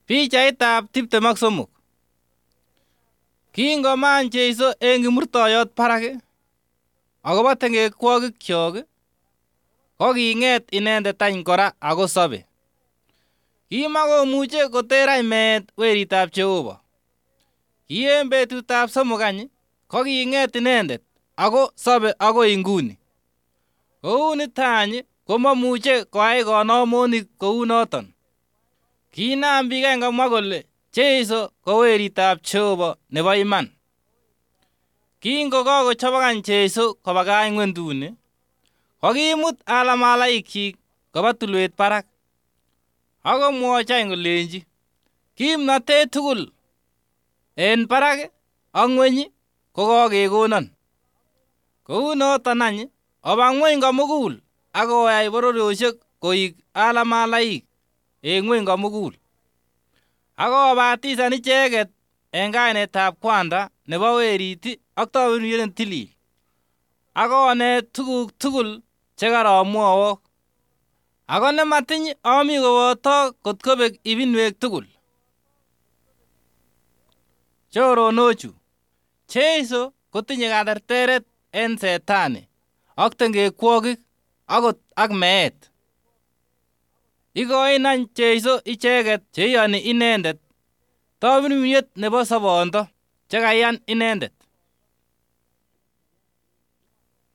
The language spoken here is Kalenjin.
Pichaitab 23. Kingomany Jeiso eng kimurtoiyot barak akobo tengekwokikchok, koking'et inendet any kora ako sobe. Kimakomuche koter any meet weritab Jehova. Ki eng betutab somok any koking'et inendet ako sobe akoi inguni. Kounito any komamuche koyai konomonik kou noton. Kinam biik any komwa kole Jeiso ko weritab Jehova nebo iman. Kingokakochobok any Jeiso kobakach ng'wenduni, kokimut alamalaikchik koba tulwet barak, akomwochi any kolenji, kimnotet tugul en barak ak ng'weny kokakekonon. Kou noton any oba ng'weny komugul akoyai bororiosiek koik alamalaik en ng'weny komugul. Akobatisan icheket en kainetab kwanda nebo werit ak tamirmiriet ne tilil, akonet tuguk tugul chekaromwowok. Ako nematiny ami koboto kot kobek ibinwek tugul. Choronochu, Jeiso kotinye katerteret en Setani ak tengekwokik akot ak meet. Ikoin any Jeiso icheket cheiyoni inendet tamirmiriet nebo sobondo chekaiyan inendet.